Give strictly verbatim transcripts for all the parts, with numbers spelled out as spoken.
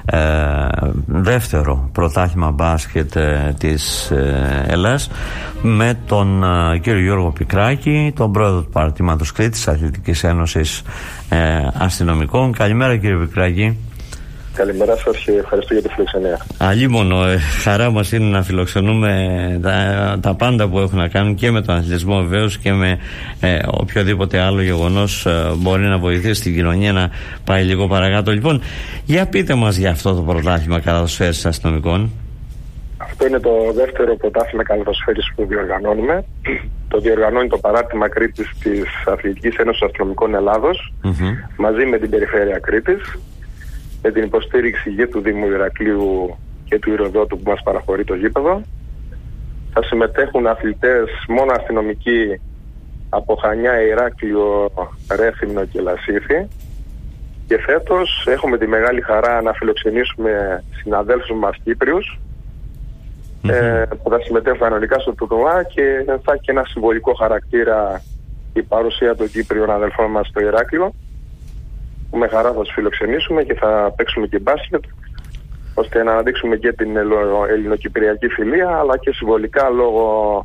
ε, δεύτερο πρωτάθλημα μπάσκετ ε, της ε, Ελλάδας, με τον ε, κύριο Γιώργο Πικράκη, τον πρόεδρο του Παρατήματος Κρήτης, Αθλητικής Ένωσης ε, Αστυνομικών. Καλημέρα, κύριε Πικράκη. Καλημέρα σας και ευχαριστώ για τη φιλοξενία. Αλίμονο, ε, χαρά μας είναι να φιλοξενούμε τα, τα πάντα που έχουν να κάνουν και με τον αθλητισμό βεβαίως και με ε, οποιοδήποτε άλλο γεγονός ε, μπορεί να βοηθήσει την κοινωνία να πάει λίγο παρακάτω. Λοιπόν, για πείτε μας για αυτό το πρωτάθλημα καλαθοσφαίρισης αστυνομικών. Αυτό είναι το δεύτερο πρωτάθλημα καλαθοσφαίρισης που διοργανώνουμε. Το διοργανώνει το Παράρτημα Κρήτης της Αθλητικής Ένωσης Αστυνομικών Ελλάδος, mm-hmm. μαζί με την Περιφέρεια Κρήτης, με την υποστήριξη και του Δήμου Ηρακλείου και του Ηρωδότου που μας παραχωρεί το γήπεδο. Θα συμμετέχουν αθλητές μόνο αστυνομικοί από Χανιά, Ηράκλειο, Ρέθυμνο και Λασίθι. Και φέτος έχουμε τη μεγάλη χαρά να φιλοξενήσουμε συναδέλφους μας Κύπριους, mm-hmm. ε, που θα συμμετέχουν κανονικά στο τουρνουά, και θα έχει και ένα συμβολικό χαρακτήρα η παρουσία των Κύπριων αδελφών μας στο Ηράκλειο, που με χαρά θα τους φιλοξενήσουμε και θα παίξουμε και μπάσκετ, ώστε να αναδείξουμε και την ελληνοκυπριακή φιλία, αλλά και συμβολικά λόγω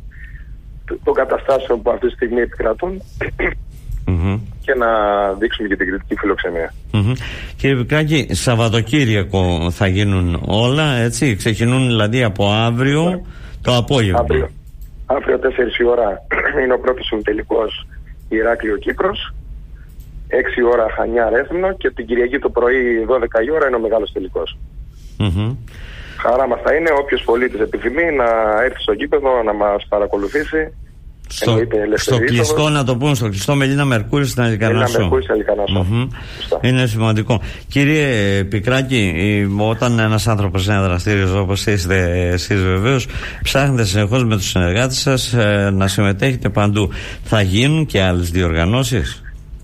των καταστάσεων που αυτή τη στιγμή επικρατούν, mm-hmm. και να δείξουμε και την κριτική φιλοξενία. Mm-hmm. Κύριε Πικράκη, Σαββατοκύριακο θα γίνουν όλα, έτσι, ξεκινούν δηλαδή από αύριο, yeah. το απόγευμα. Αύριο, αύριο τέσσερις η ώρα είναι ο πρώτος συμμετελικός Ηράκλειο Κύπρος, έξι η ώρα Χανιά Ρέθυμνο, και την Κυριακή το πρωί δώδεκα η ώρα είναι ο μεγάλος τελικός. Mm-hmm. Χαρά μας θα είναι όποιος πολίτης επιθυμεί να έρθει στο γήπεδο να μας παρακολουθήσει. Στο, στο κλειστό, να το πούμε, στο κλειστό Μελίνα Μερκούρη στην Αλικαρνασσό. Mm-hmm. Είναι σημαντικό. Κύριε Πικράκη, όταν ένας άνθρωπος είναι δραστήριος όπως είστε εσείς, βεβαίως ψάχνετε συνεχώς με τους συνεργάτες σας ε, να συμμετέχετε παντού. Θα γίνουν και άλλες διοργανώσεις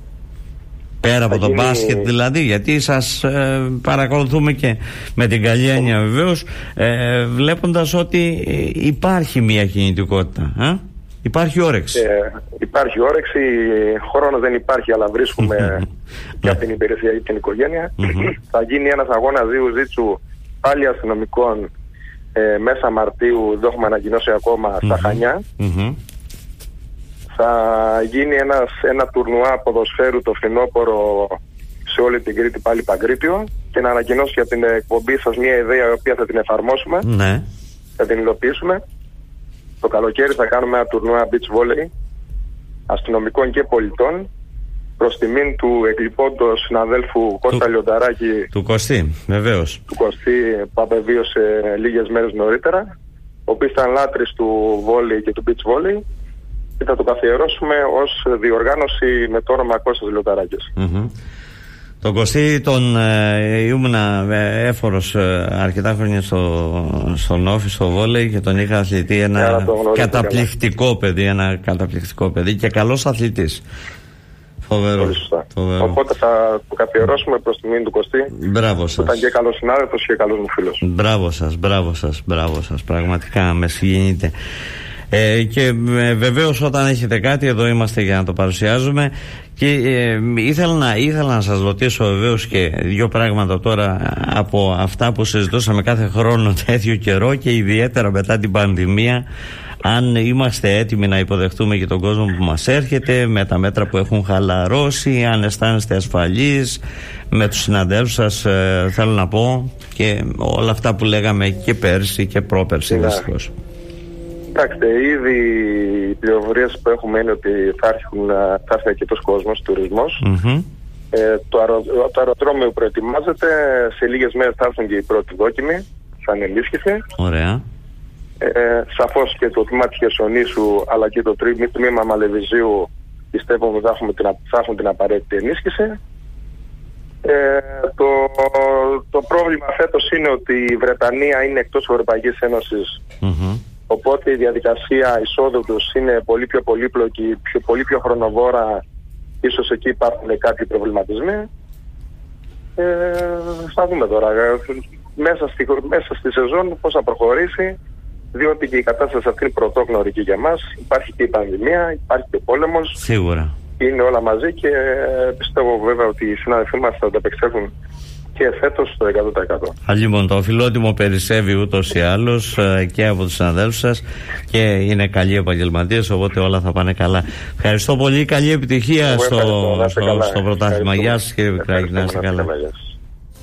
πέρα από το γίνει... μπάσκετ δηλαδή, γιατί σας ε, παρακολουθούμε και με την καλή έννοια βεβαίως, ε, βλέποντας ότι υπάρχει μια κινητικότητα. Ε? Υπάρχει όρεξη. Ε, υπάρχει όρεξη, χρόνος δεν υπάρχει, αλλά βρίσκουμε και από την υπηρεσία ή την οικογένεια. Θα γίνει ένας αγώνας δύο ζήτσου πάλι αστυνομικών ε, μέσα Μαρτίου, δεν έχουμε ανακοινώσει ακόμα, στα Χανιά. Θα γίνει ένας, ένα τουρνουά ποδοσφαίρου το φθινόπωρο σε όλη την Κρήτη, πάλι Παγκρίτιο, και να ανακοινώσω για την εκπομπή σας μια ιδέα η οποία θα την εφαρμόσουμε, ναι. θα την υλοποιήσουμε. Το καλοκαίρι θα κάνουμε ένα τουρνουά beach volley αστυνομικών και πολιτών προς τιμήν του εκλειπώντος συναδέλφου Κώστα του... Λιονταράκη, του Κωστή, βεβαίως. Του Κωστή, που απεβίωσε λίγες μέρες νωρίτερα, ο οποίος ήταν λάτρης του volley και του beach volley, και θα το καθιερώσουμε ως διοργάνωση με το όνομα Κώστας Λιονταράκης. Mm-hmm. Τον Κωστή τον ε, ήμουνα ε, έφορος ε, αρκετά χρόνια στο, στον Όφη, στο βόλεϊ, και τον είχα αθλητή, ένα καταπληκτικό καλά. παιδί, ένα καταπληκτικό παιδί και καλός αθλητής. Φοβερό. Φοβερό. Οπότε θα το καθιερώσουμε προς τιμήν του Κωστή. Μπράβο σας. Ήταν και καλός συνάδελφος και καλός μου φίλος. Μπράβο σας, μπράβο σας, μπράβο σας. Πραγματικά με συγκινείτε. Ε, και ε, βεβαίως όταν έχετε κάτι, εδώ είμαστε για να το παρουσιάζουμε. Και ε, ήθελα, να, ήθελα να σας ρωτήσω βεβαίως και δύο πράγματα τώρα από αυτά που συζητούσαμε κάθε χρόνο τέτοιο καιρό, και ιδιαίτερα μετά την πανδημία, αν είμαστε έτοιμοι να υποδεχτούμε και τον κόσμο που μας έρχεται, με τα μέτρα που έχουν χαλαρώσει, αν αισθάνεστε ασφαλείς με τους συναντέλφους σας, ε, θέλω να πω, και όλα αυτά που λέγαμε και πέρσι και πρόπερσι. Ναι. Δυστυχώς. Κοιτάξτε, ήδη οι πληροφορίες που έχουμε είναι ότι θα, έρχουν, θα έρθει αρκετός κόσμος, τουρισμός. Mm-hmm. Ε, το, αερο, το αεροδρόμιο προετοιμάζεται, σε λίγες μέρες θα έρθουν και οι πρώτοι δόκιμοι, θα είναι ενίσχυση. Ωραία. Ε, σαφώς και το τμήμα της Χερσονήσου αλλά και το τμήμα Μαλεβιζίου πιστεύω ότι θα, θα έχουν την απαραίτητη ενίσχυση. Ε, το, το πρόβλημα φέτος είναι ότι η Βρετανία είναι εκτός της Ευρωπαϊκής Ένωσης. Mm-hmm. Οπότε η διαδικασία εισόδου τους είναι πολύ πιο πολύπλοκη, πιο, πολύ πιο χρονοβόρα. Ίσως εκεί υπάρχουν κάποιοι προβληματισμοί. Ε, θα δούμε τώρα μέσα στη, μέσα στη σεζόν πώς θα προχωρήσει, διότι και η κατάσταση αυτή είναι πρωτόγνωρη και για μας. Υπάρχει και η πανδημία, υπάρχει και ο πόλεμος. Σίγουρα. Είναι όλα μαζί και πιστεύω βέβαια ότι οι συνάδελφοί μας θα ανταπεξέλθουν και φέτος το εκατό τοις εκατό. Λοιπόν, το φιλότιμο περισσεύει ούτως ή άλλως και από τους συναδέλφους σας και είναι καλοί επαγγελματίες, οπότε όλα θα πάνε καλά. Ευχαριστώ πολύ, καλή επιτυχία στο, στο, στο πρωτάθλημα. Γεια σας κύριε Μικράκη, να είστε καλά.